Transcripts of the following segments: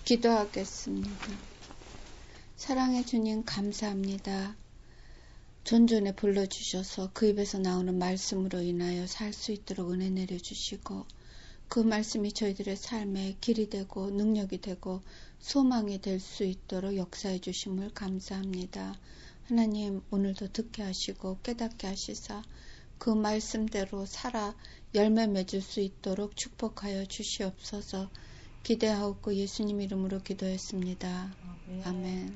기도하겠습니다. 사랑의 주님 감사합니다. 존존에 불러주셔서 그 입에서 나오는 말씀으로 인하여 살 수 있도록 은혜 내려주시고 그 말씀이 저희들의 삶에 길이 되고 능력이 되고 소망이 될 수 있도록 역사해 주심을 감사합니다. 하나님 오늘도 듣게 하시고 깨닫게 하시사 그 말씀대로 살아 열매 맺을 수 있도록 축복하여 주시옵소서. 기대하옵고 예수님 이름으로 기도했습니다. 아멘.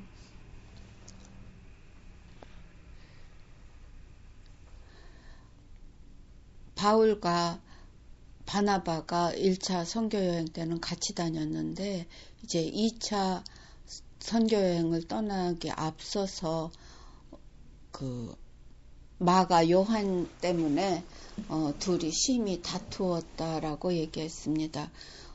바울과 바나바가 1차 선교여행 때는 같이 다녔는데 이제 2차 선교여행을 떠나기 앞서서 그 마가 요한 때문에 둘이 심히 다투었다라고 얘기했습니다.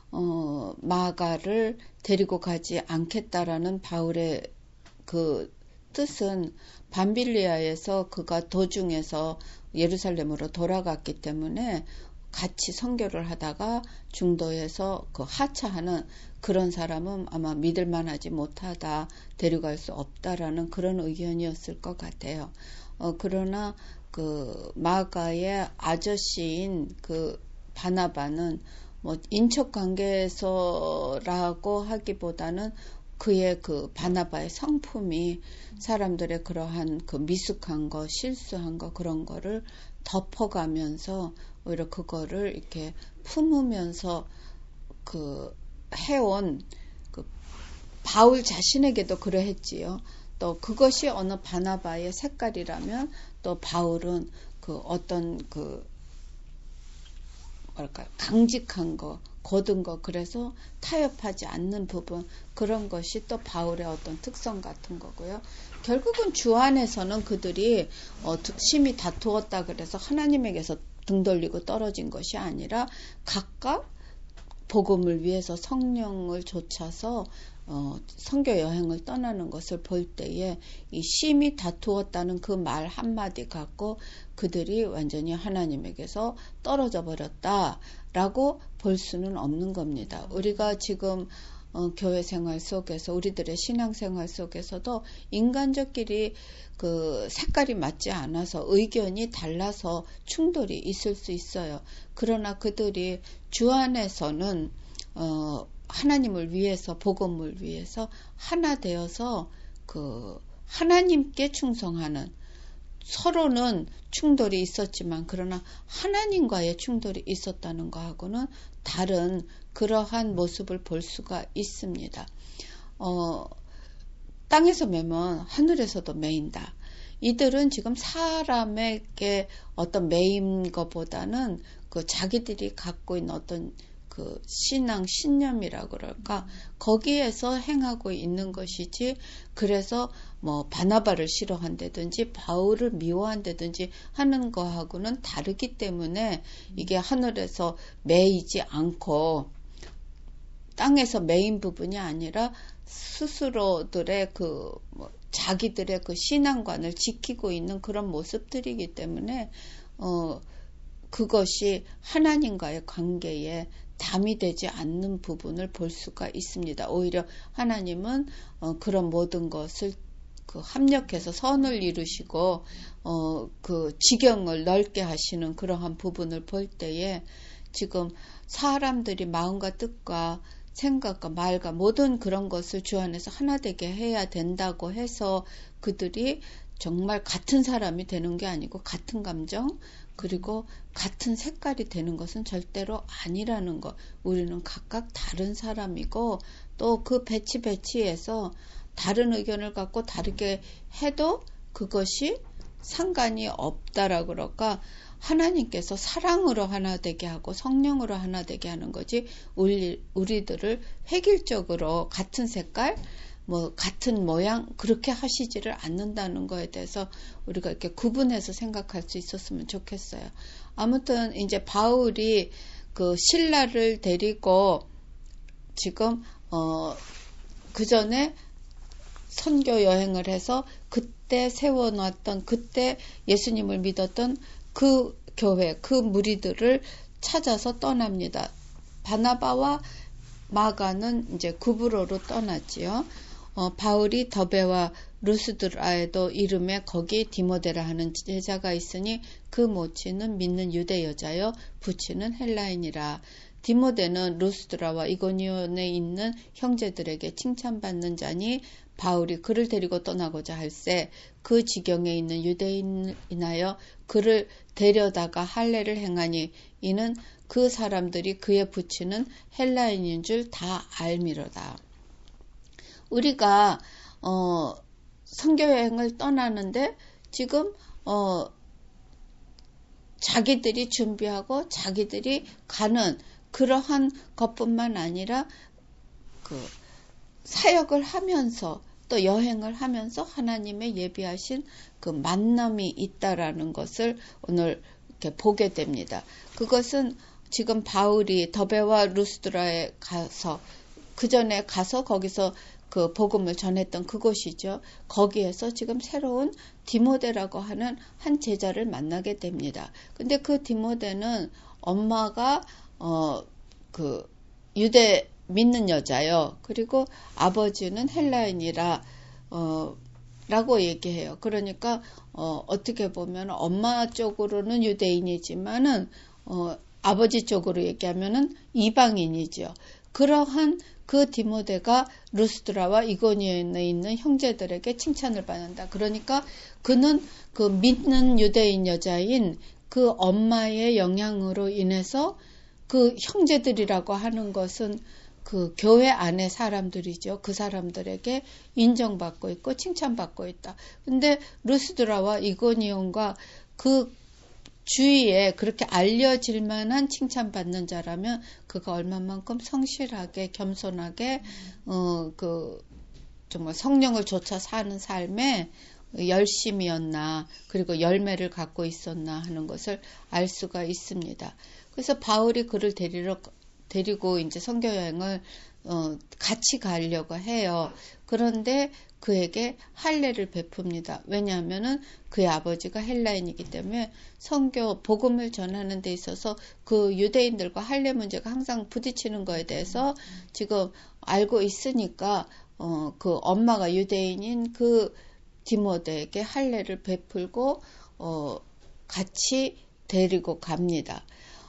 마가를 데리고 가지 않겠다라는 바울의 그 뜻은 밤빌리아에서 그가 도중에서 예루살렘으로 돌아갔기 때문에 같이 선교를 하다가 중도에서 그 하차하는 그런 사람은 아마 믿을 만하지 못하다, 데려갈 수 없다라는 그런 의견이었을 것 같아요. 그러나 그 마가의 아저씨인 그 바나바는 뭐 인척 관계에서라고 하기보다는 그의 그 바나바의 성품이 사람들의 그러한 그 미숙한 거, 실수한 거 그런 거를 덮어가면서 오히려 그거를 이렇게 품으면서 그 해온 그 바울 자신에게도 그러했지요. 또 그것이 어느 바나바의 색깔이라면 또 바울은 그 어떤 그 뭐랄까 강직한 거, 거둔 거, 그래서 타협하지 않는 부분, 그런 것이 또 바울의 어떤 특성 같은 거고요. 결국은 주 안에서는 그들이 심히 다투었다 그래서 하나님에게서 등 돌리고 떨어진 것이 아니라 각각 복음을 위해서 성령을 좇아서 선교 여행을 떠나는 것을 볼 때에 이 심히 다투었다는 그 말 한마디 갖고 그들이 완전히 하나님에게서 떨어져 버렸다라고 볼 수는 없는 겁니다. 우리가 지금 교회 생활 속에서 우리들의 신앙 생활 속에서도 인간적끼리 그 색깔이 맞지 않아서 의견이 달라서 충돌이 있을 수 있어요. 그러나 그들이 주 안에서는 하나님을 위해서 복음을 위해서 하나 되어서 그 하나님께 충성하는, 서로는 충돌이 있었지만 그러나 하나님과의 충돌이 있었다는 거하고는 다른 그러한 모습을 볼 수가 있습니다. 땅에서 매면 하늘에서도 매인다. 이들은 지금 사람에게 어떤 매인 것보다는 그 자기들이 갖고 있는 어떤 그 신앙, 신념이라고 그럴까, 거기에서 행하고 있는 것이지, 그래서 뭐 바나바를 싫어한다든지 바울을 미워한다든지 하는 거하고는 다르기 때문에 이게 하늘에서 매이지 않고 땅에서 매인 부분이 아니라 스스로들의 그 자기들의 그 신앙관을 지키고 있는 그런 모습들이기 때문에 그것이 하나님과의 관계에 담이 되지 않는 부분을 볼 수가 있습니다. 오히려 하나님은 그런 모든 것을 그 합력해서 선을 이루시고 그 지경을 넓게 하시는 그러한 부분을 볼 때에 지금 사람들이 마음과 뜻과 생각과 말과 모든 그런 것을 주 안에서 하나 되게 해야 된다고 해서 그들이 정말 같은 사람이 되는 게 아니고 같은 감정 그리고 같은 색깔이 되는 것은 절대로 아니라는 것. 우리는 각각 다른 사람이고 또 그 배치에서 다른 의견을 갖고 다르게 해도 그것이 상관이 없다라고 그럴까. 하나님께서 사랑으로 하나 되게 하고 성령으로 하나 되게 하는 거지 우리들을 획일적으로 같은 색깔 뭐 같은 모양 그렇게 하시지를 않는다는 거에 대해서 우리가 이렇게 구분해서 생각할 수 있었으면 좋겠어요. 아무튼 이제 바울이 그 실라를 데리고 지금 그 전에 선교 여행을 해서 그때 세워놨던 그때 예수님을 믿었던 그 교회 그 무리들을 찾아서 떠납니다. 바나바와 마가는 이제 구브로로 떠났지요. 바울이 더베와 루스드라에도 이름에 거기 디모데라 하는 제자가 있으니 그 모친은 믿는 유대 여자여 부친은 헬라인이라. 디모데는 루스드라와 이고니온에 있는 형제들에게 칭찬받는 자니 바울이 그를 데리고 떠나고자 할새 그 지경에 있는 유대인이나여 그를 데려다가 할례를 행하니 이는 그 사람들이 그의 부친은 헬라인인 줄 다 알미로다. 우리가 선교여행을 떠나는데 지금 자기들이 준비하고 자기들이 가는 그러한 것뿐만 아니라 그 사역을 하면서 또 여행을 하면서 하나님의 예비하신 그 만남이 있다라는 것을 오늘 이렇게 보게 됩니다. 그것은 지금 바울이 더베와 루스드라에 가서 그 전에 가서 거기서 그 복음을 전했던 그곳이죠. 거기에서 지금 새로운 디모데라고 하는 한 제자를 만나게 됩니다. 근데 그 디모데는 엄마가 그 유대 믿는 여자요. 그리고 아버지는 헬라인이라 라고 얘기해요. 그러니까 어떻게 보면 엄마 쪽으로는 유대인이지만은 아버지 쪽으로 얘기하면은 이방인이죠. 그러한 그 디모데가 루스드라와 이고니온에 있는 형제들에게 칭찬을 받는다. 그러니까 그는 그 믿는 유대인 여자인 그 엄마의 영향으로 인해서 그 형제들이라고 하는 것은 그 교회 안의 사람들이죠. 그 사람들에게 인정받고 있고 칭찬받고 있다. 근데 루스드라와 이고니온과 그 주위에 그렇게 알려질 만한 칭찬받는 자라면 그가 얼마만큼 성실하게 겸손하게 그 정말 성령을 좇아 사는 삶에 열심이었나 그리고 열매를 갖고 있었나 하는 것을 알 수가 있습니다. 그래서 바울이 그를 데리고 이제 선교 여행을 같이 가려고 해요. 그런데 그에게 할례를 베풉니다. 왜냐하면은 그의 아버지가 헬라인이기 때문에 선교 복음을 전하는 데 있어서 그 유대인들과 할례 문제가 항상 부딪히는 거에 대해서 지금 알고 있으니까 그 엄마가 유대인인 그 디모데에게 할례를 베풀고 같이 데리고 갑니다.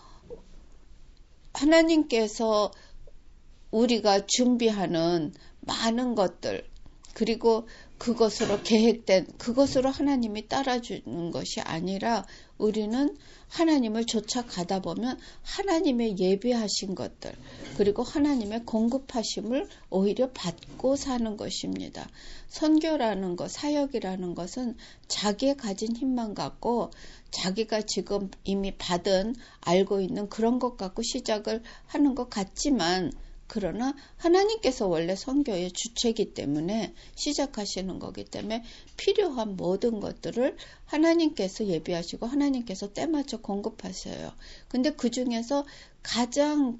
하나님께서 우리가 준비하는 많은 것들 그리고 그것으로 계획된 그것으로 하나님이 따라주는 것이 아니라 우리는 하나님을 쫓아가다 보면 하나님의 예비하신 것들 그리고 하나님의 공급하심을 오히려 받고 사는 것입니다. 선교라는 것, 사역이라는 것은 자기의 가진 힘만 갖고 자기가 지금 이미 받은 알고 있는 그런 것 갖고 시작을 하는 것 같지만 그러나 하나님께서 원래 선교의 주체이기 때문에 시작하시는 거기 때문에 필요한 모든 것들을 하나님께서 예비하시고 하나님께서 때맞춰 공급하셔요. 근데 그 중에서 가장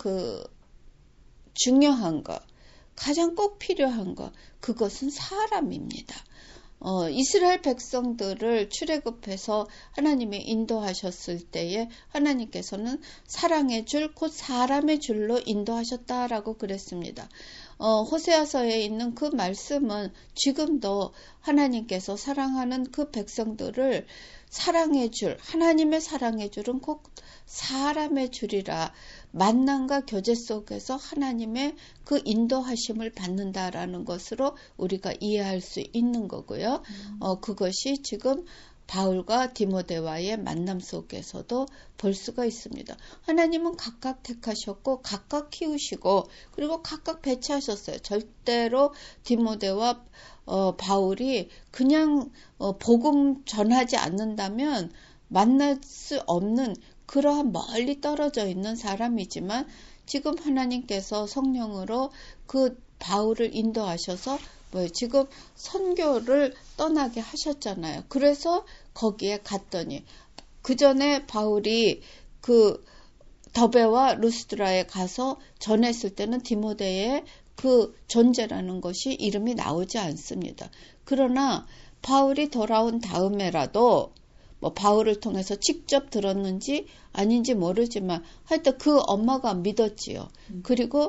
중요한 것, 가장 꼭 필요한 것, 그것은 사람입니다. 이스라엘 백성들을 출애굽해서 하나님이 인도하셨을 때에 하나님께서는 사랑의 줄, 곧 사람의 줄로 인도하셨다라고 그랬습니다. 호세아서에 있는 그 말씀은 지금도 하나님께서 사랑하는 그 백성들을 사랑의 줄, 하나님의 사랑의 줄은 곧 사람의 줄이라 만남과 교제 속에서 하나님의 그 인도하심을 받는다라는 것으로 우리가 이해할 수 있는 거고요. 그것이 지금 바울과 디모데와의 만남 속에서도 볼 수가 있습니다. 하나님은 각각 택하셨고 각각 키우시고 그리고 각각 배치하셨어요. 절대로 디모데와 바울이 그냥 복음 전하지 않는다면 만날 수 없는 그러한 멀리 떨어져 있는 사람이지만 지금 하나님께서 성령으로 그 바울을 인도하셔서 지금 선교를 떠나게 하셨잖아요. 그래서 거기에 갔더니 그 전에 바울이 그 더베와 루스드라에 가서 전했을 때는 디모데의 그 존재라는 것이 이름이 나오지 않습니다. 그러나 바울이 돌아온 다음에라도 바울을 통해서 직접 들었는지 아닌지 모르지만 하여튼 그 엄마가 믿었지요. 그리고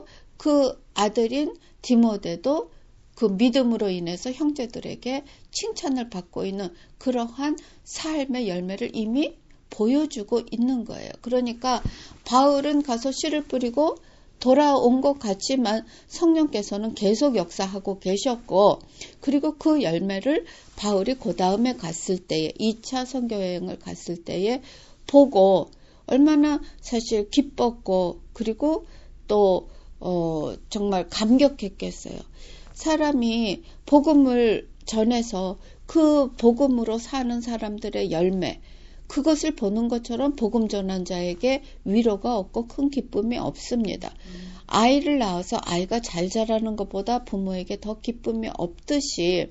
그 아들인 디모데도 그 믿음으로 인해서 형제들에게 칭찬을 받고 있는 그러한 삶의 열매를 이미 보여주고 있는 거예요. 그러니까 바울은 가서 씨를 뿌리고 돌아온 것 같지만 성령께서는 계속 역사하고 계셨고, 그리고 그 열매를 바울이 그 다음에 갔을 때에 2차 선교여행을 갔을 때에 보고 얼마나 사실 기뻤고, 그리고 또 정말 감격했겠어요. 사람이 복음을 전해서 그 복음으로 사는 사람들의 열매, 그것을 보는 것처럼 복음 전한 자에게 위로가 없고 큰 기쁨이 없습니다. 아이를 낳아서 아이가 잘 자라는 것보다 부모에게 더 기쁨이 없듯이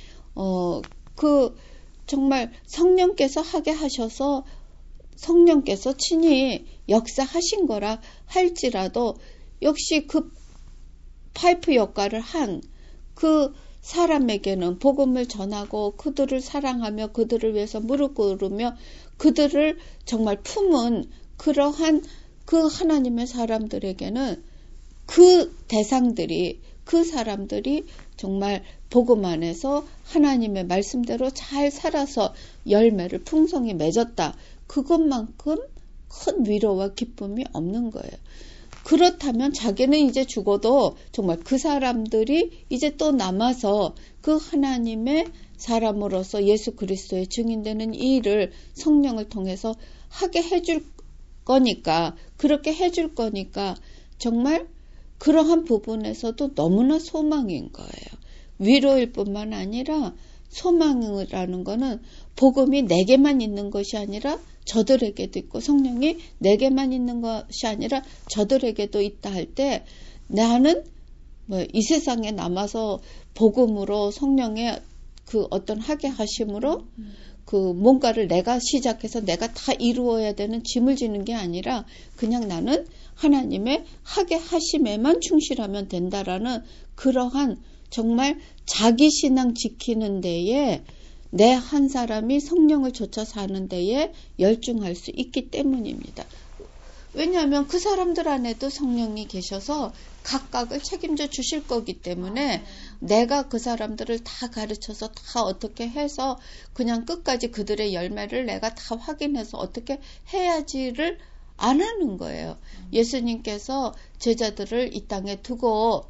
정말 성령께서 하게 하셔서 성령께서 친히 역사하신 거라 할지라도 역시 그 파이프 역할을 한 그 사람에게는 복음을 전하고 그들을 사랑하며 그들을 위해서 무릎 꿇으며 그들을 정말 품은 그러한 그 하나님의 사람들에게는 그 대상들이, 그 사람들이 정말 복음 안에서 하나님의 말씀대로 잘 살아서 열매를 풍성히 맺었다. 그것만큼 큰 위로와 기쁨이 없는 거예요. 그렇다면 자기는 이제 죽어도 정말 그 사람들이 이제 또 남아서 그 하나님의 사람으로서 예수 그리스도의 증인되는 이 일을 성령을 통해서 하게 해줄 거니까, 그렇게 해줄 거니까 정말 그러한 부분에서도 너무나 소망인 거예요. 위로일 뿐만 아니라 소망이라는 거는 복음이 내게만 있는 것이 아니라 저들에게도 있고, 성령이 내게만 있는 것이 아니라 저들에게도 있다 할 때 나는 이 세상에 남아서 복음으로 성령의 그 어떤 하게 하심으로 그 뭔가를 내가 시작해서 내가 다 이루어야 되는 짐을 지는 게 아니라 그냥 나는 하나님의 하게 하심에만 충실하면 된다라는 그러한 정말 자기 신앙 지키는 데에 내 한 사람이 성령을 좇아 사는 데에 열중할 수 있기 때문입니다. 왜냐하면 그 사람들 안에도 성령이 계셔서 각각을 책임져 주실 거기 때문에 내가 그 사람들을 다 가르쳐서 다 어떻게 해서 그냥 끝까지 그들의 열매를 내가 다 확인해서 어떻게 해야지를 안 하는 거예요. 예수님께서 제자들을 이 땅에 두고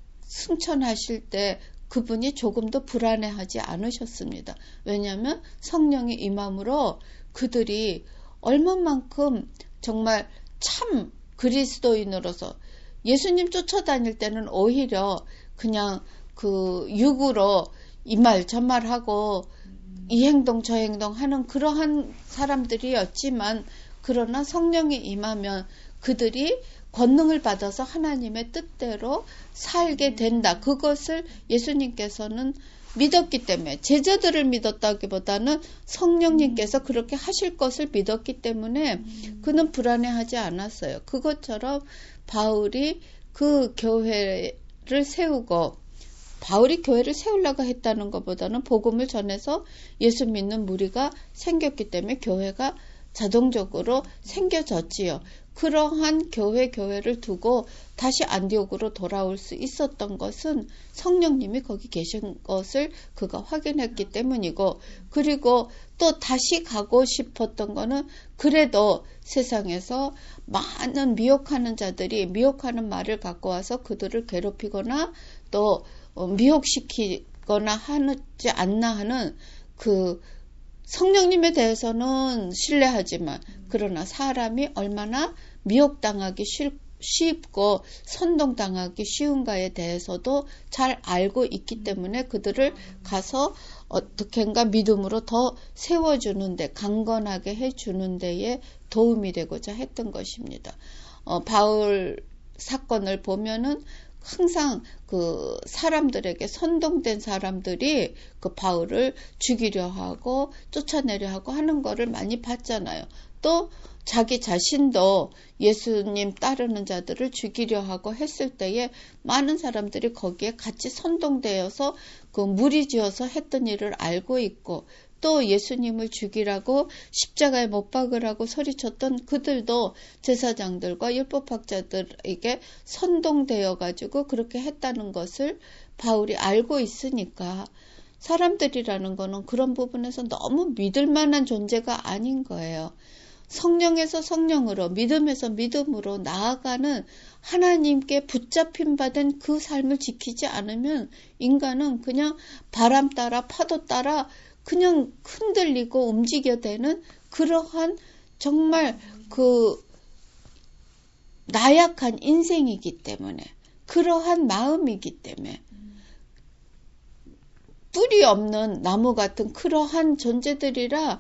승천하실 때 그분이 조금도 불안해하지 않으셨습니다. 왜냐하면 성령이 임함으로 그들이 얼마만큼 정말 참 그리스도인으로서 예수님 쫓아다닐 때는 오히려 그냥 그 육으로 이 말 저 말 하고 이 행동 저 행동 하는 그러한 사람들이었지만, 그러나 성령이 임하면 그들이 권능을 받아서 하나님의 뜻대로 살게 된다. 그것을 예수님께서는 믿었기 때문에, 제자들을 믿었다기보다는 성령님께서 그렇게 하실 것을 믿었기 때문에 그는 불안해하지 않았어요. 그것처럼 바울이 그 교회를 세우고, 바울이 교회를 세우려고 했다는 것보다는 복음을 전해서 예수 믿는 무리가 생겼기 때문에 교회가 자동적으로 생겨졌지요. 그러한 교회를 두고 다시 안디옥으로 돌아올 수 있었던 것은 성령님이 거기 계신 것을 그가 확인했기 때문이고, 그리고 또 다시 가고 싶었던 거는 그래도 세상에서 많은 미혹하는 자들이 미혹하는 말을 갖고 와서 그들을 괴롭히거나 또 미혹시키거나 하지 않나 하는 그 성령님에 대해서는 신뢰하지만 그러나 사람이 얼마나 미혹당하기 쉽고 선동당하기 쉬운가에 대해서도 잘 알고 있기 때문에 그들을 가서 어떻게인가 믿음으로 더 세워주는데, 강건하게 해주는 데에 도움이 되고자 했던 것입니다. 바울 사건을 보면은 항상 그 사람들에게 선동된 사람들이 그 바울을 죽이려 하고 쫓아내려 하고 하는 거를 많이 봤잖아요. 또 자기 자신도 예수님 따르는 자들을 죽이려 하고 했을 때에 많은 사람들이 거기에 같이 선동되어서 그 무리지어서 했던 일을 알고 있고, 또 예수님을 죽이라고 십자가에 못 박으라고 소리쳤던 그들도 제사장들과 율법학자들에게 선동되어 가지고 그렇게 했다는 것을 바울이 알고 있으니까, 사람들이라는 거는 그런 부분에서 너무 믿을 만한 존재가 아닌 거예요. 성령에서 성령으로, 믿음에서 믿음으로 나아가는 하나님께 붙잡힌 바 된 그 삶을 지키지 않으면 인간은 그냥 바람 따라 파도 따라 그냥 흔들리고 움직여대는 그러한 정말 그 나약한 인생이기 때문에, 그러한 마음이기 때문에, 뿌리 없는 나무 같은 그러한 존재들이라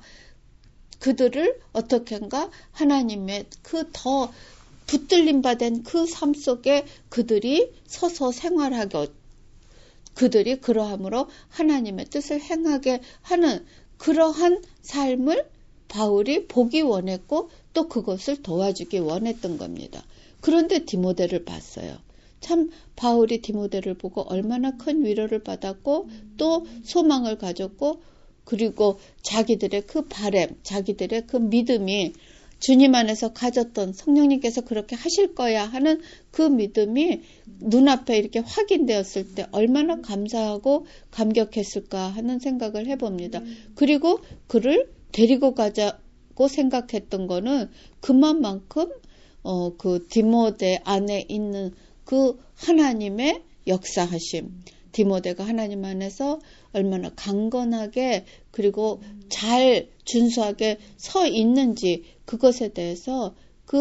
그들을 어떻게인가 하나님의 그 더 붙들림 받은 그 삶 속에 그들이 서서 생활하게, 그들이 그러함으로 하나님의 뜻을 행하게 하는 그러한 삶을 바울이 보기 원했고 또 그것을 도와주기 원했던 겁니다. 그런데 디모데를 봤어요. 참 바울이 디모데를 보고 얼마나 큰 위로를 받았고 또 소망을 가졌고, 그리고 자기들의 그 바램, 자기들의 그 믿음이 주님 안에서 가졌던, 성령님께서 그렇게 하실 거야 하는 그 믿음이 눈앞에 이렇게 확인되었을 때 얼마나 감사하고 감격했을까 하는 생각을 해봅니다. 그리고 그를 데리고 가자고 생각했던 거는 그만큼 그 디모데 안에 있는 그 하나님의 역사하심, 디모데가 하나님 안에서 얼마나 강건하게 그리고 잘 준수하게 서 있는지 그것에 대해서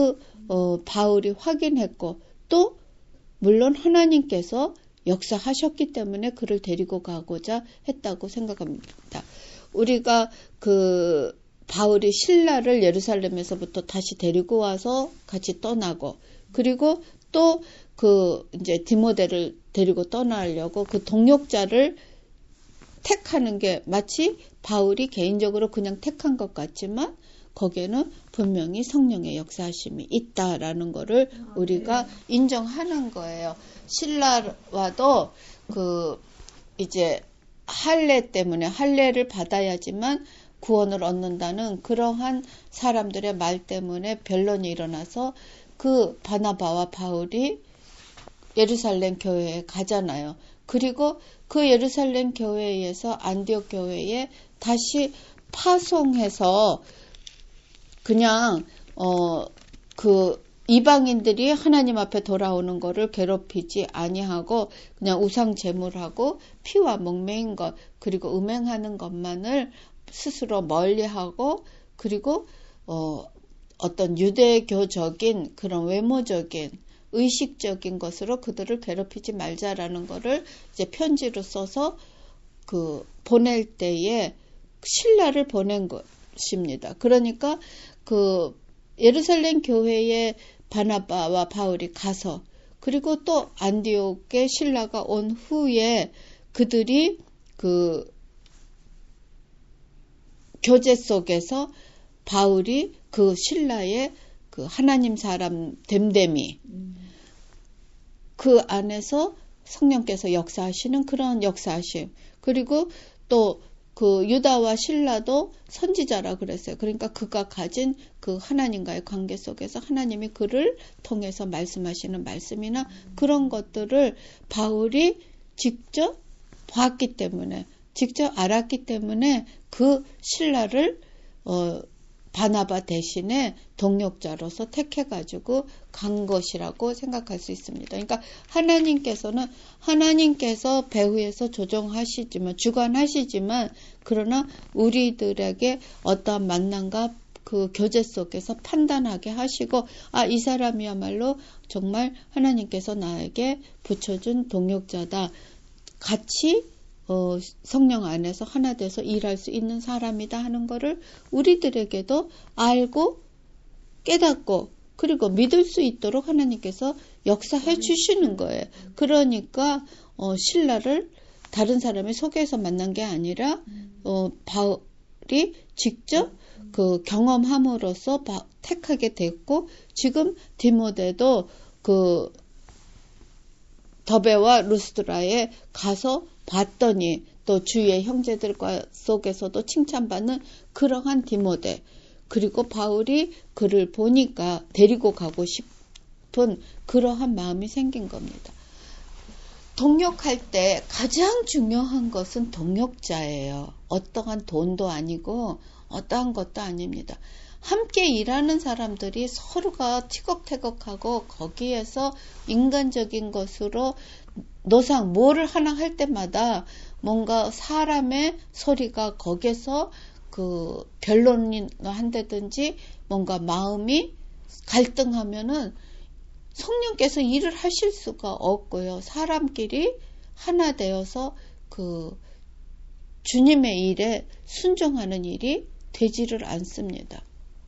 바울이 확인했고, 또 물론 하나님께서 역사하셨기 때문에 그를 데리고 가고자 했다고 생각합니다. 우리가 그 바울이 신라를 예루살렘에서부터 다시 데리고 와서 같이 떠나고, 그리고 또 그 이제 디모데를 데리고 떠나려고 그 동역자를 택하는 게 마치 바울이 개인적으로 그냥 택한 것 같지만 거기에는 분명히 성령의 역사하심이 있다라는 거를 우리가 인정하는 거예요. 신라와도 그 이제 할례 때문에 할례를 받아야지만 구원을 얻는다는 그러한 사람들의 말 때문에 변론이 일어나서 그 바나바와 바울이 예루살렘 교회에 가잖아요. 그리고 그 예루살렘 교회에서 안디옥 교회에 다시 파송해서 그냥 그 이방인들이 하나님 앞에 돌아오는 거를 괴롭히지 아니하고 그냥 우상 제물하고 피와 목매인 것, 그리고 음행하는 것만을 스스로 멀리하고, 그리고 어떤 유대교적인 그런 외모적인 의식적인 것으로 그들을 괴롭히지 말자라는 거를 이제 편지로 써서 그 보낼 때에 신라를 보낸 것입니다. 그러니까 그 예루살렘 교회에 바나바와 바울이 가서, 그리고 또 안디옥에 신라가 온 후에 그들이 그 교제 속에서 바울이 그 신라의 그 하나님 사람 됨됨이 그 안에서 성령께서 역사하시는 그런 역사하심, 그리고 또 그 유다와 신라도 선지자라 그랬어요. 그러니까 그가 가진 그 하나님과의 관계 속에서 하나님이 그를 통해서 말씀하시는 말씀이나 그런 것들을 바울이 직접 봤기 때문에, 직접 알았기 때문에 그 신라를 바나바 대신에 동역자로서 택해가지고 간 것이라고 생각할 수 있습니다. 그러니까 하나님께서 배후에서 조정하시지만, 주관하시지만, 그러나 우리들에게 어떠한 만남과 그 교제 속에서 판단하게 하시고, 이 사람이야말로 정말 하나님께서 나에게 붙여준 동역자다, 같이 성령 안에서 하나 돼서 일할 수 있는 사람이다 하는 거를 우리들에게도 알고 깨닫고 그리고 믿을 수 있도록 하나님께서 역사해 주시는 거예요. 그러니까 신라를 다른 사람이 소개해서 만난 게 아니라 바울이 직접 그 경험함으로써 택하게 됐고, 지금 디모데도 그 더베와 루스드라에 가서 봤더니 또 주위의 형제들과 속에서도 칭찬받는 그러한 디모데, 그리고 바울이 그를 보니까 데리고 가고 싶은 그러한 마음이 생긴 겁니다. 동역할 때 가장 중요한 것은 동역자예요. 어떠한 돈도 아니고 어떠한 것도 아닙니다. 함께 일하는 사람들이 서로가 티격태격하고 거기에서 인간적인 것으로 노상 뭐를 하나 할 때마다 뭔가 사람의 소리가 거기서 그 변론을 한다든지 뭔가 마음이 갈등하면은 성령께서 일을 하실 수가 없고요. 사람끼리 하나 되어서 그 주님의 일에 순종하는 일이 되지를 않습니다.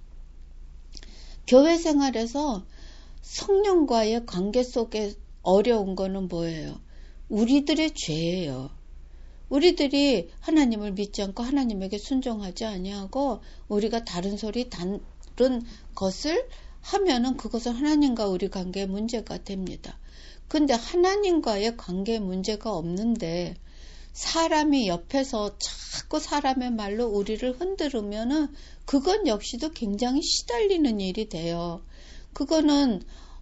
교회 생활에서 성령과의 관계 속에 어려운 거는 뭐예요? 우리들의 죄예요. 우리들이 하나님을 믿지 않고 하나님에게 순종하지 아니하고 우리가 다른 소리, 다른 것을 하면은 그것은 하나님과 우리 관계의 문제가 됩니다. 근데 하나님과의 관계에 문제가 없는데 사람이 옆에서 자꾸 사람의 말로 우리를 흔들으면은 그건 역시도 굉장히 시달리는 일이 돼요. 그거는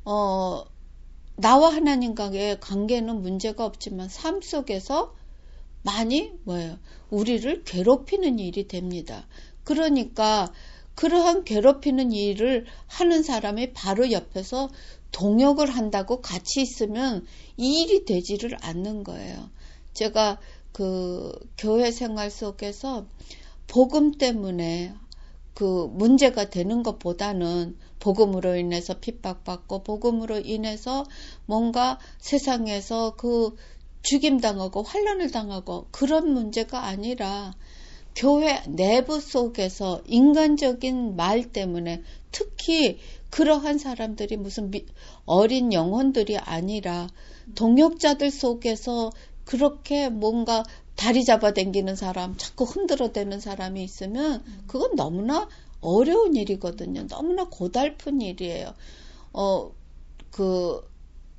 나와 하나님과의 관계는 문제가 없지만 삶 속에서 많이 우리를 괴롭히는 일이 됩니다. 그러니까 그러한 괴롭히는 일을 하는 사람이 바로 옆에서 동역을 한다고 같이 있으면 이 일이 되지를 않는 거예요. 제가 그 교회 생활 속에서 복음 때문에 그 문제가 되는 것보다는 복음으로 인해서 핍박받고 복음으로 인해서 뭔가 세상에서 그 죽임당하고 환난을 당하고 그런 문제가 아니라 교회 내부 속에서 인간적인 말 때문에 특히 그러한 사람들이 무슨 어린 영혼들이 아니라 동역자들 속에서 그렇게 뭔가 다리 잡아당기는 사람, 자꾸 흔들어대는 사람이 있으면 그건 너무나 어려운 일이거든요. 너무나 고달픈 일이에요. 그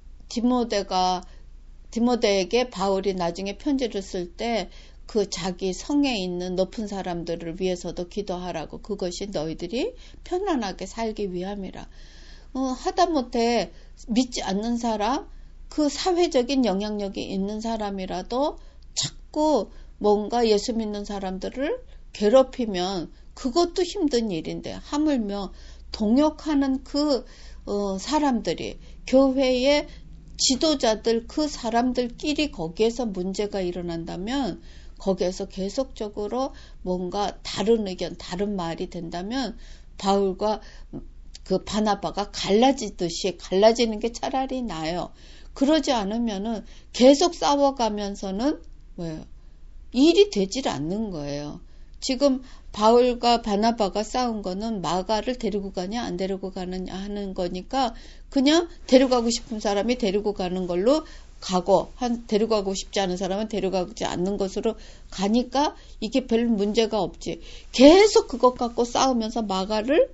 디모데에게 바울이 나중에 편지를 쓸 때 그 자기 성에 있는 높은 사람들을 위해서도 기도하라고, 그것이 너희들이 편안하게 살기 위함이라. 하다못해 믿지 않는 사람, 그 사회적인 영향력이 있는 사람이라도 자꾸 뭔가 예수 믿는 사람들을 괴롭히면 그것도 힘든 일인데, 하물며 동역하는 그 사람들이 교회의 지도자들 그 사람들끼리 거기에서 문제가 일어난다면 거기에서 계속적으로 뭔가 다른 의견, 다른 말이 된다면 바울과 그 바나바가 갈라지듯이 갈라지는 게 차라리 나아요. 그러지 않으면은 계속 싸워가면서는 일이 되질 않는 거예요. 지금 바울과 바나바가 싸운 거는 마가를 데리고 가냐 안 데리고 가느냐 하는 거니까 그냥 데려가고 싶은 사람이 데리고 가는 걸로 가고 데려가고 싶지 않은 사람은 데려가지 않는 것으로 가니까 이게 별 문제가 없지. 계속 그것 갖고 싸우면서 마가를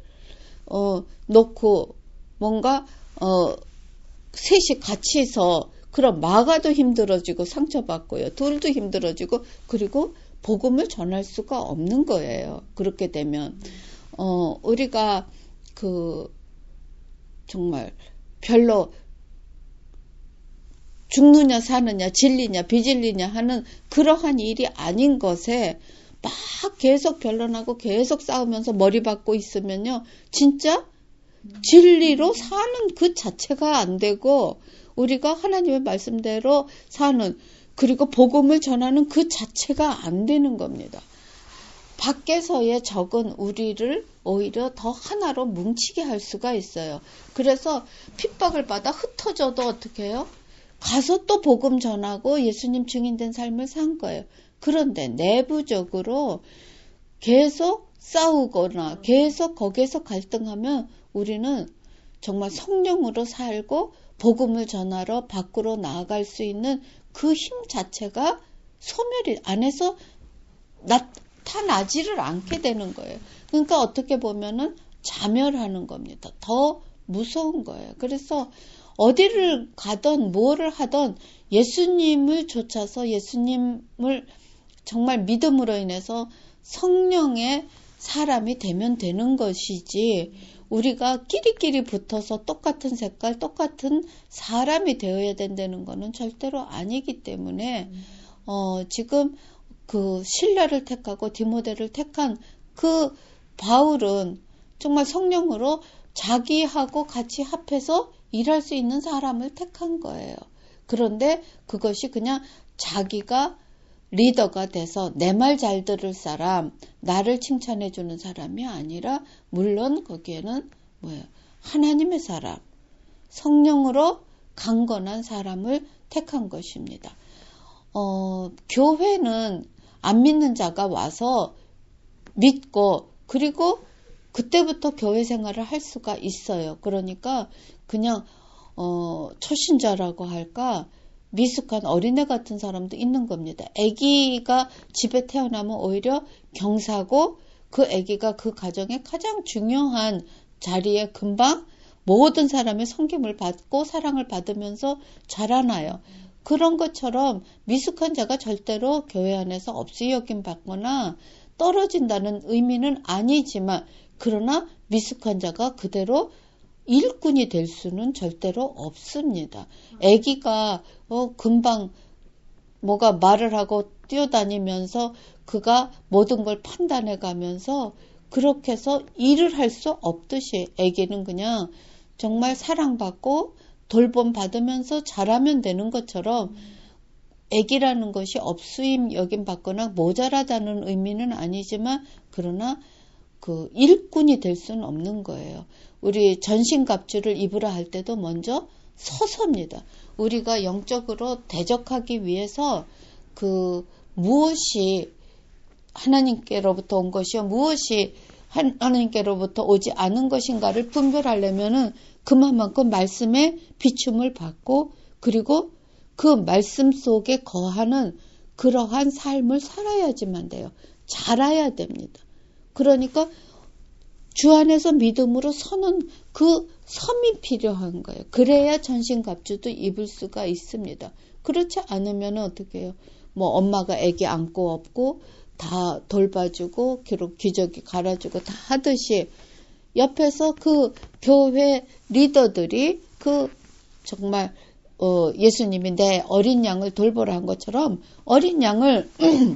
놓고 뭔가 셋이 같이 해서 그럼 마가도 힘들어지고 상처받고요. 둘도 힘들어지고 그리고 복음을 전할 수가 없는 거예요. 그렇게 되면 우리가 정말 별로 죽느냐 사느냐 진리냐 비진리냐 하는 그러한 일이 아닌 것에 막 계속 변론하고 계속 싸우면서 머리 받고 있으면요, 진짜 진리로 사는 그 자체가 안 되고 우리가 하나님의 말씀대로 사는, 그리고 복음을 전하는 그 자체가 안 되는 겁니다. 밖에서의 적은 우리를 오히려 더 하나로 뭉치게 할 수가 있어요. 그래서 핍박을 받아 흩어져도 어떻게 해요? 가서 또 복음 전하고 예수님 증인된 삶을 산 거예요. 그런데 내부적으로 계속 싸우거나 계속 거기에서 갈등하면 우리는 정말 성령으로 살고 복음을 전하러 밖으로 나아갈 수 있는 그 힘 자체가 소멸이 안에서 나타나지를 않게 되는 거예요. 그러니까 어떻게 보면은 자멸하는 겁니다. 더 무서운 거예요. 그래서 어디를 가던 뭐를 하던 예수님을 쫓아서 예수님을 정말 믿음으로 인해서 성령의 사람이 되면 되는 것이지, 우리가 끼리끼리 붙어서 똑같은 색깔, 똑같은 사람이 되어야 된다는 것은 절대로 아니기 때문에, 지금 그 실라를 택하고 디모데를 택한 그 바울은 정말 성령으로 자기하고 같이 합해서 일할 수 있는 사람을 택한 거예요. 그런데 그것이 그냥 자기가 리더가 돼서 내 말 잘 들을 사람, 나를 칭찬해 주는 사람이 아니라, 물론 거기에는 뭐예요? 하나님의 사람, 성령으로 강건한 사람을 택한 것입니다. 교회는 안 믿는 자가 와서 믿고, 그리고 그때부터 교회 생활을 할 수가 있어요. 그러니까 그냥 초신자라고 할까, 미숙한 어린애 같은 사람도 있는 겁니다. 아기가 집에 태어나면 오히려 경사고, 그 아기가 그 가정의 가장 중요한 자리에 금방 모든 사람의 섬김을 받고 사랑을 받으면서 자라나요. 그런 것처럼 미숙한 자가 절대로 교회 안에서 없이 여김 받거나 떨어진다는 의미는 아니지만, 그러나 미숙한 자가 그대로 일꾼이 될 수는 절대로 없습니다. 아기가 금방 뭐가 말을 하고 뛰어다니면서 그가 모든 걸 판단해 가면서 그렇게 해서 일을 할 수 없듯이, 아기는 그냥 정말 사랑받고 돌봄 받으면서 자라면 되는 것처럼, 아기라는 것이 없수임 여김 받거나 모자라다는 의미는 아니지만, 그러나 그 일꾼이 될 수는 없는 거예요. 우리 전신갑주를 입으라 할 때도 먼저 서서입니다. 우리가 영적으로 대적하기 위해서 그 무엇이 하나님께로부터 온 것이요, 무엇이 하나님께로부터 오지 않은 것인가를 분별하려면은 그만큼 말씀에 비춤을 받고, 그리고 그 말씀 속에 거하는 그러한 삶을 살아야지만 돼요. 자라야 됩니다. 그러니까 주 안에서 믿음으로 서는 그 섬이 필요한 거예요. 그래야 전신갑주도 입을 수가 있습니다. 그렇지 않으면 어떻게 해요? 뭐 엄마가 아기 안고 업고 다 돌봐주고 기저귀 갈아주고 다 하듯이, 옆에서 그 교회 리더들이 그 정말 예수님이 내 어린 양을 돌보라 한 것처럼, 어린 양을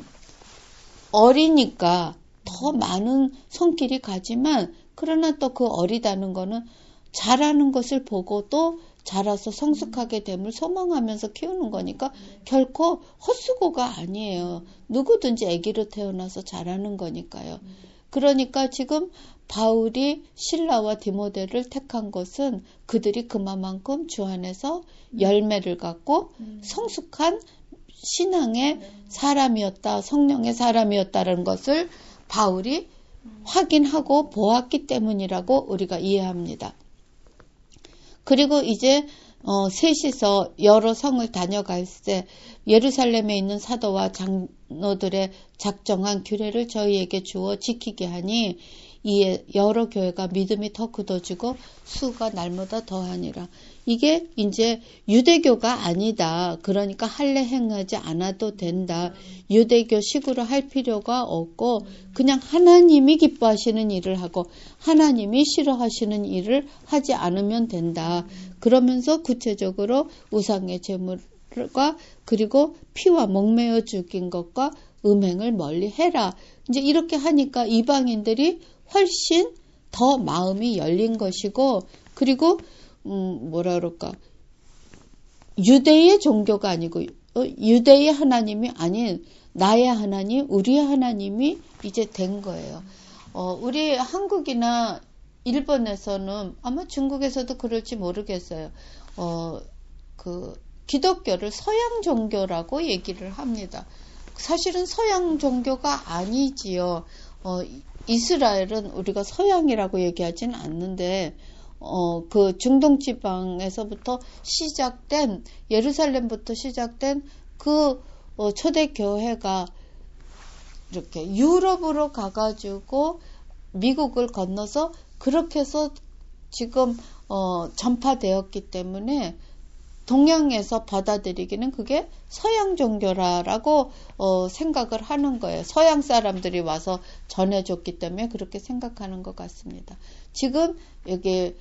어리니까 더 많은 손길이 가지만, 그러나 또 그 어리다는 거는 자라는 것을 보고 또 자라서 성숙하게 됨을 소망하면서 키우는 거니까 결코 헛수고가 아니에요. 누구든지 아기로 태어나서 자라는 거니까요. 그러니까 지금 바울이 실라와 디모데를 택한 것은 그들이 그만큼 주 안에서 열매를 갖고 성숙한 신앙의 사람이었다, 성령의 사람이었다는 것을 바울이 확인하고 보았기 때문이라고 우리가 이해합니다. 그리고 이제 셋이서 여러 성을 다녀갈 때 예루살렘에 있는 사도와 장로들의 작정한 규례를 저희에게 주어 지키게 하니, 이에 여러 교회가 믿음이 더 굳어지고 수가 날마다 더하니라. 이게 이제 유대교가 아니다. 그러니까 할례 행하지 않아도 된다. 유대교식으로 할 필요가 없고 그냥 하나님이 기뻐하시는 일을 하고 하나님이 싫어하시는 일을 하지 않으면 된다. 그러면서 구체적으로 우상의 제물과 그리고 피와 목매어 죽인 것과 음행을 멀리 해라. 이제 이렇게 하니까 이방인들이 훨씬 더 마음이 열린 것이고, 그리고 뭐라 그럴까, 유대의 종교가 아니고 유대의 하나님이 아닌 나의 하나님, 우리의 하나님이 이제 된 거예요. 우리 한국이나 일본에서는, 아마 중국에서도 그럴지 모르겠어요. 그 기독교를 서양 종교라고 얘기를 합니다. 사실은 서양 종교가 아니지요. 이스라엘은 우리가 서양이라고 얘기하지는 않는데, 그 중동 지방에서부터 시작된, 예루살렘부터 시작된 그 초대 교회가 이렇게 유럽으로 가가지고 미국을 건너서 그렇게 해서 지금 전파되었기 때문에 동양에서 받아들이기는 그게 서양 종교라고 생각을 하는 거예요. 서양 사람들이 와서 전해줬기 때문에 그렇게 생각하는 것 같습니다. 지금 여기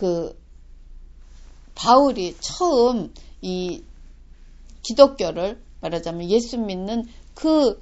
바울이 처음 이 기독교를 말하자면 예수 믿는 그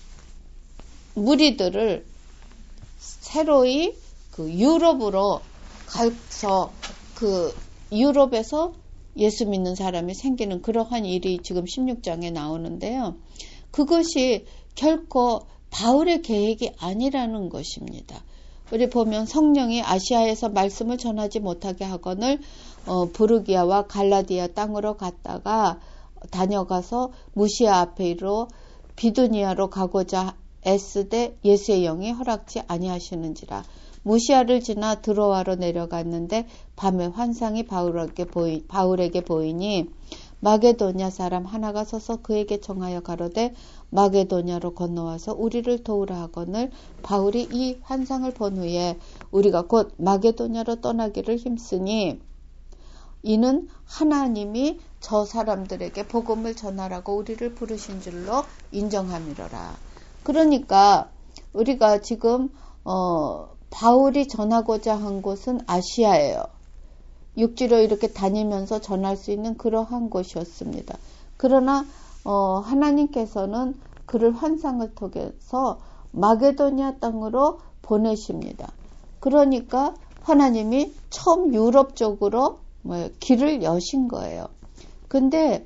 무리들을 새로이 유럽으로 가서 유럽에서 예수 믿는 사람이 생기는 그러한 일이 지금 16장에 나오는데요. 그것이 결코 바울의 계획이 아니라는 것입니다. 우리 보면 성령이 아시아에서 말씀을 전하지 못하게 하거늘 부르기아와 갈라디아 땅으로 갔다가 다녀가서 무시아 앞에 이르러 비두니아로 가고자 애쓰되 예수의 영이 허락지 아니하시는지라. 무시아를 지나 드로아로 내려갔는데 밤에 환상이 바울에게 보이니 마게도냐 사람 하나가 서서 그에게 정하여 가로되 마게도냐로 건너와서 우리를 도우라 하거늘 바울이 이 환상을 본 후에 우리가 곧 마게도냐로 떠나기를 힘쓰니 이는 하나님이 저 사람들에게 복음을 전하라고 우리를 부르신 줄로 인정함이로라. 그러니까 우리가 지금 바울이 전하고자 한 곳은 아시아예요. 육지로 이렇게 다니면서 전할 수 있는 그러한 곳이었습니다. 그러나 하나님께서는 그를 환상을 통해서 마게도니아 땅으로 보내십니다. 그러니까 하나님이 처음 유럽 쪽으로 길을 여신 거예요. 근데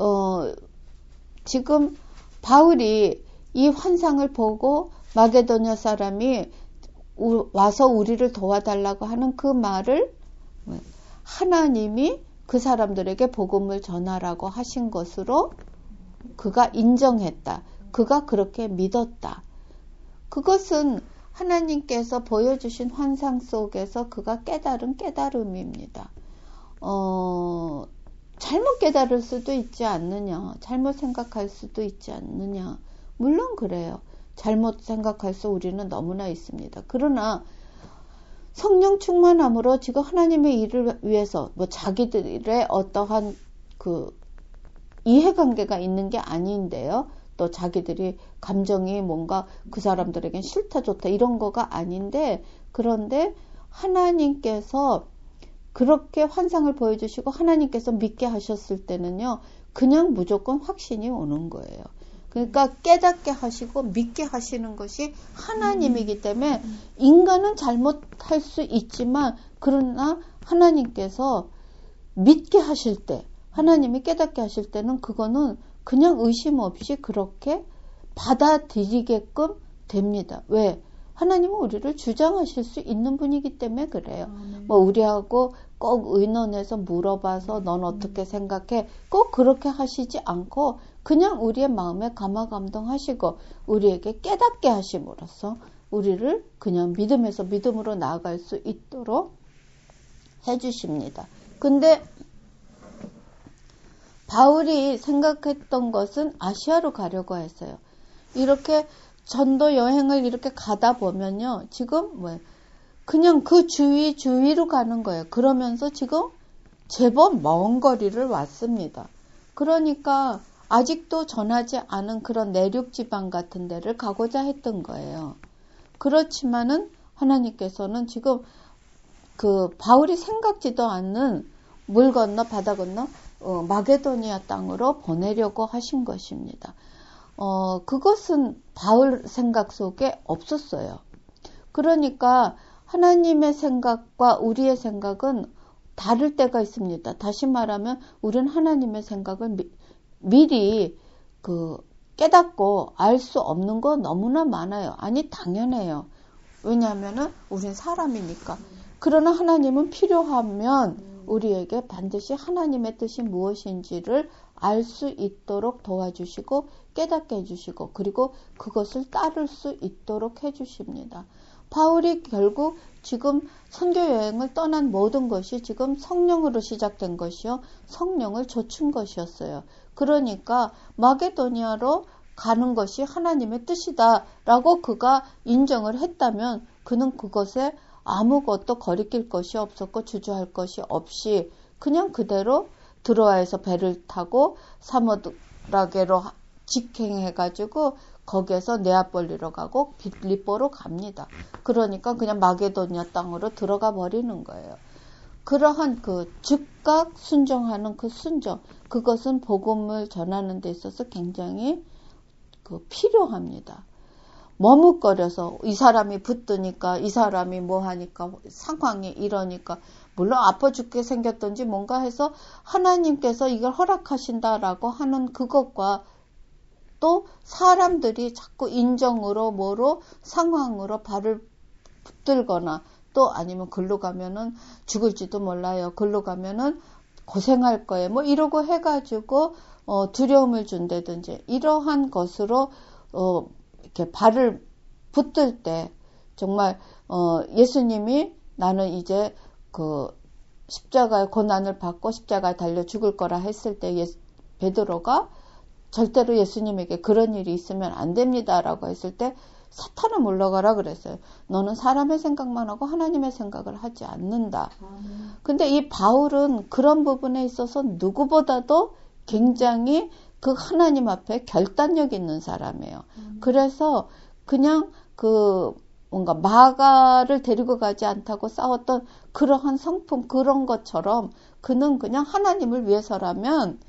지금 바울이 이 환상을 보고 마게도냐 사람이 와서 우리를 도와달라고 하는 그 말을 하나님이 그 사람들에게 복음을 전하라고 하신 것으로 그가 인정했다. 그가 그렇게 믿었다. 그것은 하나님께서 보여주신 환상 속에서 그가 깨달은 깨달음입니다. 잘못 깨달을 수도 있지 않느냐. 잘못 생각할 수도 있지 않느냐. 물론 그래요. 잘못 생각할 수 우리는 너무나 있습니다. 그러나 성령 충만함으로 지금 하나님의 일을 위해서 자기들의 어떠한 이해관계가 있는 게 아닌데요. 또 자기들이 감정이 뭔가 그 사람들에겐 싫다 좋다 이런 거가 아닌데 그런데 하나님께서 그렇게 환상을 보여주시고 하나님께서 믿게 하셨을 때는요. 그냥 무조건 확신이 오는 거예요. 그러니까 깨닫게 하시고 믿게 하시는 것이 하나님이기 때문에 인간은 잘못할 수 있지만 그러나 하나님께서 믿게 하실 때 하나님이 깨닫게 하실 때는 그거는 그냥 의심 없이 그렇게 받아들이게끔 됩니다. 왜? 하나님은 우리를 주장하실 수 있는 분이기 때문에 그래요. 우리하고 꼭 의논해서 물어봐서 넌 어떻게 생각해? 꼭 그렇게 하시지 않고 그냥 우리의 마음에 감화감동하시고 우리에게 깨닫게 하심으로써 우리를 그냥 믿음에서 믿음으로 나아갈 수 있도록 해주십니다. 근데 바울이 생각했던 것은 아시아로 가려고 했어요. 이렇게 전도 여행을 이렇게 가다 보면요. 지금 그냥 그 주위로 가는 거예요. 그러면서 지금 제법 먼 거리를 왔습니다. 그러니까 아직도 전하지 않은 그런 내륙 지방 같은 데를 가고자 했던 거예요. 그렇지만은 하나님께서는 지금 바울이 생각지도 않는 물 건너 바다 건너 마게도니아 땅으로 보내려고 하신 것입니다. 그것은 바울 생각 속에 없었어요. 그러니까 하나님의 생각과 우리의 생각은 다를 때가 있습니다. 다시 말하면 우리는 하나님의 생각을 미리 깨닫고 알 수 없는 거 너무나 많아요. 아니 당연해요. 왜냐하면은 우린 사람이니까. 그러나 하나님은 필요하면 우리에게 반드시 하나님의 뜻이 무엇인지를 알 수 있도록 도와주시고 깨닫게 해주시고 그리고 그것을 따를 수 있도록 해주십니다. 바울이 결국 지금 선교 여행을 떠난 모든 것이 지금 성령으로 시작된 것이요. 성령을 좇은 것이었어요. 그러니까 마게도니아로 가는 것이 하나님의 뜻이다라고 그가 인정을 했다면 그는 그것에 아무것도 거리낄 것이 없었고 주저할 것이 없이 그냥 그대로 드로아에서 배를 타고 사모드라게로 직행해가지고 거기에서 네아폴리로 가고 빌립보로 갑니다. 그러니까 그냥 마게도니아 땅으로 들어가 버리는 거예요. 그러한 그 즉각 순종하는 그 순종, 그것은 복음을 전하는 데 있어서 굉장히 필요합니다. 머뭇거려서 이 사람이 붙드니까 이 사람이 뭐 하니까 상황이 이러니까 물론 아파 죽게 생겼던지 뭔가 해서 하나님께서 이걸 허락하신다라고 하는 그것과 또 사람들이 자꾸 인정으로 뭐로 상황으로 발을 붙들거나 또 아니면 글로 가면은 죽을지도 몰라요. 글로 가면은 고생할 거예요. 뭐 이러고 해가지고 두려움을 준다든지 이러한 것으로 이렇게 발을 붙들 때 정말 예수님이 나는 이제 그 십자가의 고난을 받고 십자가에 달려 죽을 거라 했을 때 베드로가 절대로 예수님에게 그런 일이 있으면 안 됩니다라고 했을 때 사탄아 물러가라 그랬어요. 너는 사람의 생각만 하고 하나님의 생각을 하지 않는다. 근데 이 바울은 그런 부분에 있어서 누구보다도 굉장히 그 하나님 앞에 결단력 있는 사람이에요. 그래서 그냥 뭔가 마가를 데리고 가지 않다고 싸웠던 그러한 성품 그런 것처럼 그는 그냥 하나님을 위해서라면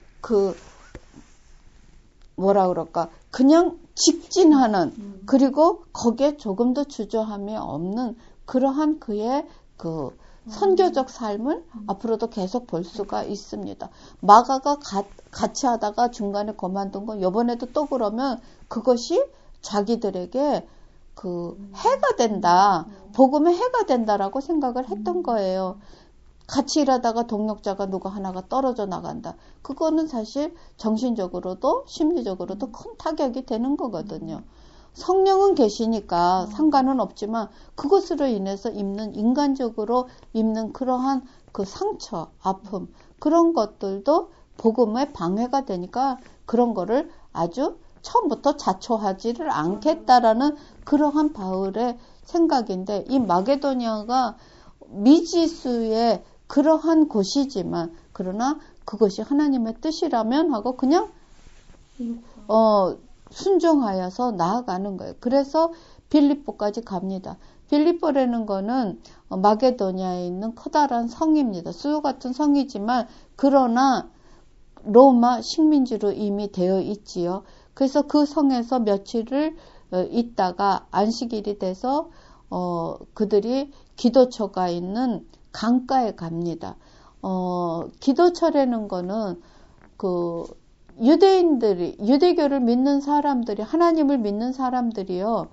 뭐라 그럴까 그냥 직진하는 그리고 거기에 조금도 주저함이 없는 그러한 그의 선교적 삶을 앞으로도 계속 볼 수가 있습니다. 마가가 같이 하다가 중간에 그만둔 건 이번에도 또 그러면 그것이 자기들에게 해가 된다. 복음의 해가 된다라고 생각을 했던 거예요. 같이 일하다가 동력자가 누가 하나가 떨어져 나간다. 그거는 사실 정신적으로도 심리적으로도 큰 타격이 되는 거거든요. 성령은 계시니까 상관은 없지만 그것으로 인해서 입는 인간적으로 입는 그러한 그 상처, 아픔 그런 것들도 복음의 방해가 되니까 그런 거를 아주 처음부터 자초하지를 않겠다라는 그러한 바울의 생각인데 이 마게도니아가 미지수의 그러한 곳이지만 그러나 그것이 하나님의 뜻이라면 하고 그냥 순종하여서 나아가는 거예요. 그래서 빌립보까지 갑니다. 빌립보라는 거는 마게도니아에 있는 커다란 성입니다. 수도 같은 성이지만 그러나 로마 식민지로 이미 되어 있지요. 그래서 그 성에서 며칠을 있다가 안식일이 돼서 그들이 기도처가 있는 강가에 갑니다. 기도처라는 거는 유대인들이 유대교를 믿는 사람들이 하나님을 믿는 사람들이요.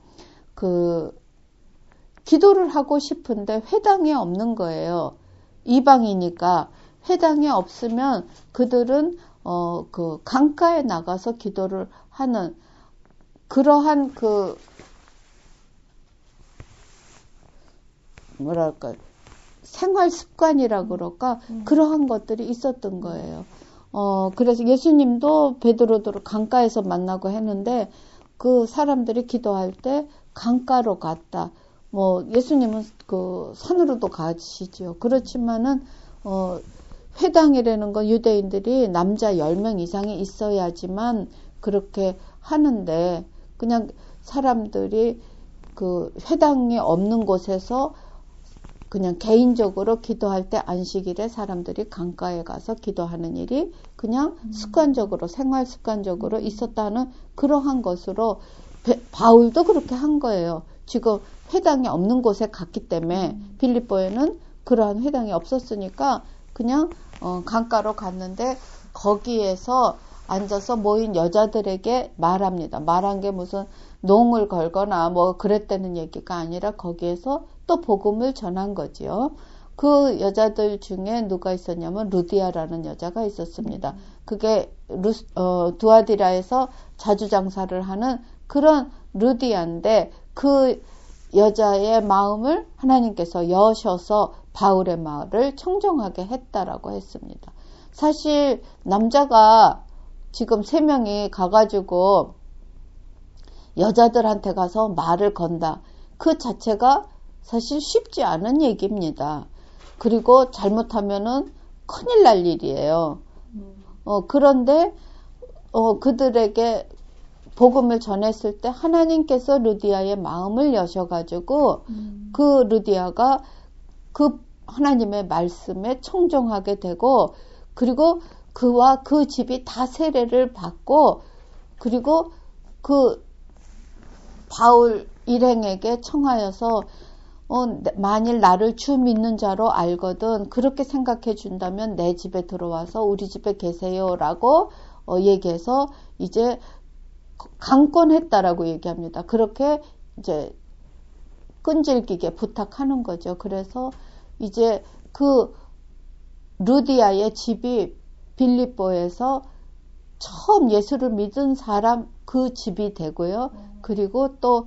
기도를 하고 싶은데 회당이 없는 거예요. 이방이니까 회당이 없으면 그들은 강가에 나가서 기도를 하는 그러한 뭐랄까 생활 습관이라 그럴까 그러한 것들이 있었던 거예요. 그래서 예수님도 베드로를 강가에서 만나고 했는데 그 사람들이 기도할 때 강가로 갔다. 뭐 예수님은 산으로도 가시죠. 그렇지만은 회당이라는 건 유대인들이 남자 10명 이상이 있어야지만 그렇게 하는데 그냥 사람들이 회당이 없는 곳에서 그냥 개인적으로 기도할 때 안식일에 사람들이 강가에 가서 기도하는 일이 그냥 습관적으로 생활 습관적으로 있었다는 그러한 것으로 바울도 그렇게 한 거예요. 지금 회당이 없는 곳에 갔기 때문에 빌립보에는 그러한 회당이 없었으니까 그냥 강가로 갔는데 거기에서 앉아서 모인 여자들에게 말합니다. 말한 게 무슨 농을 걸거나 뭐 그랬다는 얘기가 아니라 거기에서 또 복음을 전한 거지요. 그 여자들 중에 누가 있었냐면 루디아라는 여자가 있었습니다. 그게 두아디라에서 자주 장사를 하는 그런 루디아인데 그 여자의 마음을 하나님께서 여셔서 바울의 말을 청정하게 했다라고 했습니다. 사실 남자가 지금 3명이 가가지고 여자들한테 가서 말을 건다. 그 자체가 사실 쉽지 않은 얘기입니다. 그리고 잘못하면은 큰일 날 일이에요. 그런데 그들에게 복음을 전했을 때 하나님께서 루디아의 마음을 여셔가지고 그 루디아가 그 하나님의 말씀에 청종하게 되고, 그리고 그와 그 집이 다 세례를 받고, 그리고 그 바울 일행에게 청하여서 만일 나를 주 믿는 자로 알거든 그렇게 생각해 준다면 내 집에 들어와서 우리 집에 계세요라고 얘기해서 이제 강권했다라고 얘기합니다. 그렇게 이제 끈질기게 부탁하는 거죠. 그래서 이제 그 루디아의 집이 빌립보에서 처음 예수를 믿은 사람 그 집이 되고요. 그리고 또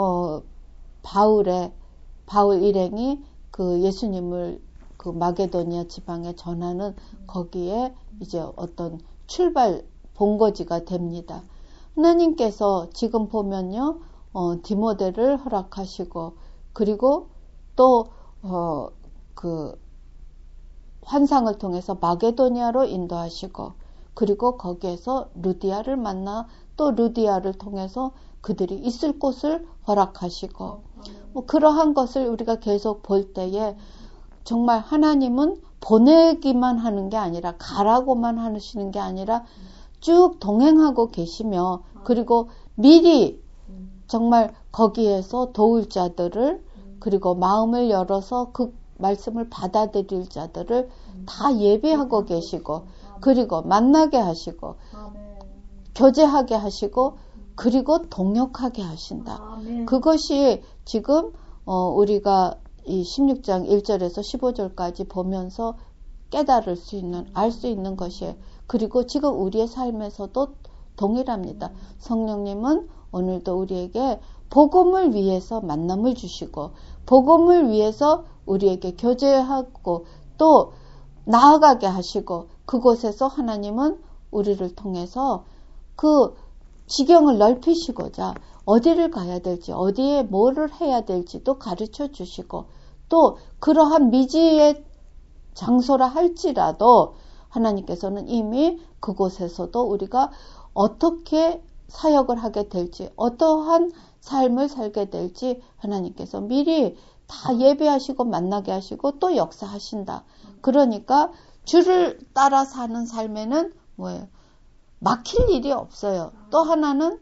바울 일행이 그 예수님을 그 마게도니아 지방에 전하는 거기에 이제 어떤 출발 본거지가 됩니다. 하나님께서 지금 보면요, 디모데를 허락하시고, 그리고 또 그 환상을 통해서 마게도니아로 인도하시고, 그리고 거기에서 루디아를 만나 또 루디아를 통해서 그들이 있을 곳을 허락하시고, 뭐 그러한 것을 우리가 계속 볼 때에 정말 하나님은 보내기만 하는 게 아니라 가라고만 하시는 게 아니라 쭉 동행하고 계시며, 그리고 미리 정말 거기에서 도울 자들을, 그리고 마음을 열어서 그 말씀을 받아들일 자들을 다 예비하고 계시고, 그리고 만나게 하시고 교제하게 하시고, 그리고 동역하게 하신다. 그것이 지금 우리가 이 16장 1절에서 15절까지 보면서 깨달을 수 있는, 알 수 있는 것이에요. 그리고 지금 우리의 삶에서도 동일합니다. 성령님은 오늘도 우리에게 복음을 위해서 만남을 주시고, 복음을 위해서 우리에게 교제하고 또 나아가게 하시고, 그곳에서 하나님은 우리를 통해서 그 지경을 넓히시고자 어디를 가야 될지, 어디에 뭐를 해야 될지도 가르쳐 주시고, 또 그러한 미지의 장소라 할지라도 하나님께서는 이미 그곳에서도 우리가 어떻게 사역을 하게 될지, 어떠한 삶을 살게 될지 하나님께서 미리 다 예배하시고 만나게 하시고 또 역사하신다. 그러니까 주를 따라 사는 삶에는 뭐예요? 막힐 일이 없어요. 또 하나는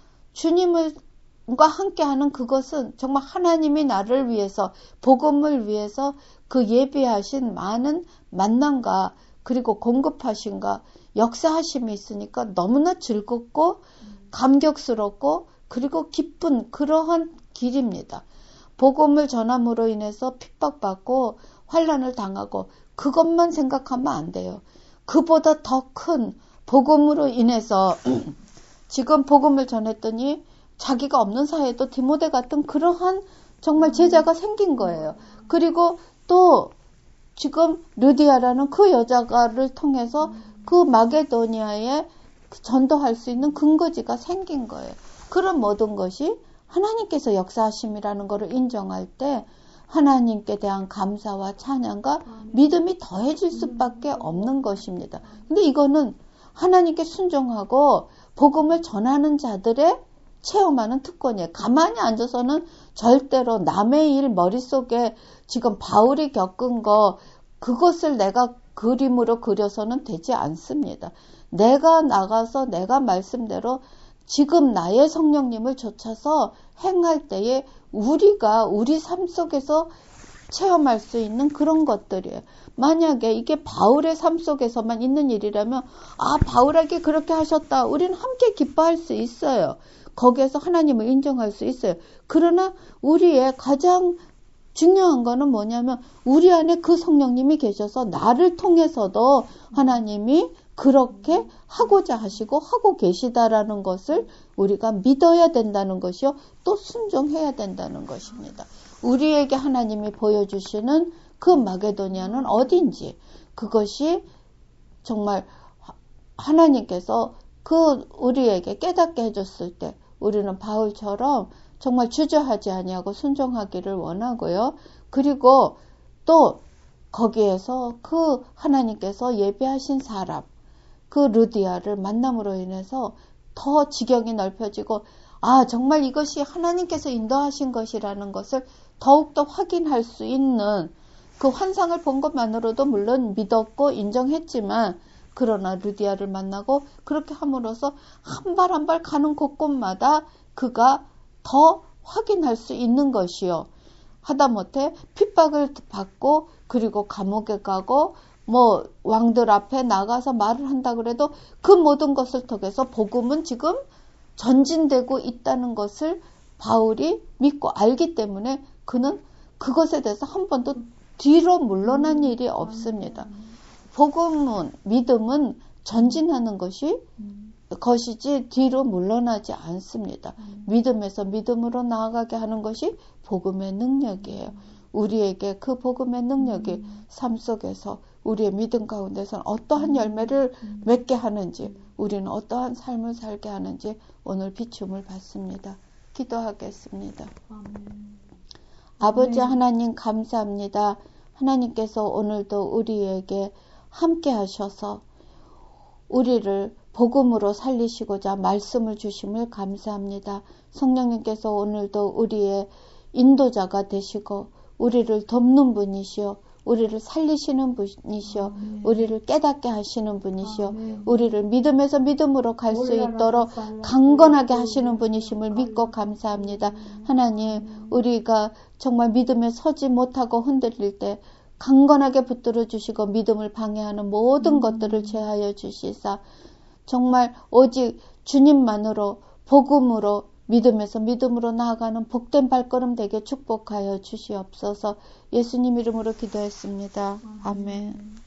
주님과 함께하는 그것은 정말 하나님이 나를 위해서, 복음을 위해서 그 예비하신 많은 만남과 그리고 공급하심과 역사하심이 있으니까 너무나 즐겁고 감격스럽고 그리고 기쁜 그러한 길입니다. 복음을 전함으로 인해서 핍박받고 환난을 당하고 그것만 생각하면 안 돼요. 그보다 더 큰 복음으로 인해서 지금 복음을 전했더니 자기가 없는 사이에도 디모데 같은 그러한 정말 제자가 생긴 거예요. 그리고 또 지금 루디아라는 그 여자가를 통해서 그 마게도니아에 전도할 수 있는 근거지가 생긴 거예요. 그런 모든 것이 하나님께서 역사하심이라는 것을 인정할 때 하나님께 대한 감사와 찬양과 믿음이 더해질 수밖에 없는 것입니다. 근데 이거는 하나님께 순종하고 복음을 전하는 자들의 체험하는 특권이에요. 가만히 앉아서는 절대로 남의 일 머릿속에 지금 바울이 겪은 거 그것을 내가 그림으로 그려서는 되지 않습니다. 내가 나가서 내가 말씀대로 지금 나의 성령님을 좇아서 행할 때에 우리가 우리 삶 속에서 체험할 수 있는 그런 것들이에요. 만약에 이게 바울의 삶 속에서만 있는 일이라면 바울에게 그렇게 하셨다. 우리는 함께 기뻐할 수 있어요. 거기에서 하나님을 인정할 수 있어요. 그러나 우리의 가장 중요한 거는 뭐냐면 우리 안에 그 성령님이 계셔서 나를 통해서도 하나님이 그렇게 하고자 하시고 하고 계시다라는 것을 우리가 믿어야 된다는 것이요. 또 순종해야 된다는 것입니다. 우리에게 하나님이 보여주시는 그 마게도니아는 어딘지, 그것이 정말 하나님께서 그 우리에게 깨닫게 해줬을 때 우리는 바울처럼 정말 주저하지 아니하고 순종하기를 원하고요. 그리고 또 거기에서 그 하나님께서 예비하신 사람, 그 루디아를 만남으로 인해서 더 지경이 넓혀지고 정말 이것이 하나님께서 인도하신 것이라는 것을 더욱더 확인할 수 있는 그 환상을 본 것만으로도 물론 믿었고 인정했지만 그러나 루디아를 만나고 그렇게 함으로써 한 발 한 발 가는 곳곳마다 그가 더 확인할 수 있는 것이요. 하다못해 핍박을 받고 그리고 감옥에 가고 왕들 앞에 나가서 말을 한다 그래도 그 모든 것을 통해서 복음은 지금 전진되고 있다는 것을 바울이 믿고 알기 때문에 그는 그것에 대해서 한 번도 뒤로 물러난 일이 없습니다. 복음은, 믿음은 전진하는 것이지 뒤로 물러나지 않습니다. 믿음에서 믿음으로 나아가게 하는 것이 복음의 능력이에요. 우리에게 그 복음의 능력이 삶 속에서 우리의 믿음 가운데서는 어떠한 열매를 맺게 하는지, 우리는 어떠한 삶을 살게 하는지 오늘 비춤을 받습니다. 기도하겠습니다. 아버지 하나님 감사합니다. 하나님께서 오늘도 우리에게 함께 하셔서 우리를 복음으로 살리시고자 말씀을 주심을 감사합니다. 성령님께서 오늘도 우리의 인도자가 되시고 우리를 돕는 분이시오. 우리를 살리시는 분이시오. 우리를 깨닫게 하시는 분이시오. 우리를 믿음에서 믿음으로 갈 수 있도록 강건하게 하시는 분이심을 믿고 감사합니다. 하나님, 우리가 정말 믿음에 서지 못하고 흔들릴 때 강건하게 붙들어 주시고 믿음을 방해하는 모든 것들을 제하여 주시사 정말 오직 주님만으로 복음으로 믿음에서 믿음으로 나아가는 복된 발걸음 되게 축복하여 주시옵소서. 예수님 이름으로 기도했습니다. 아멘.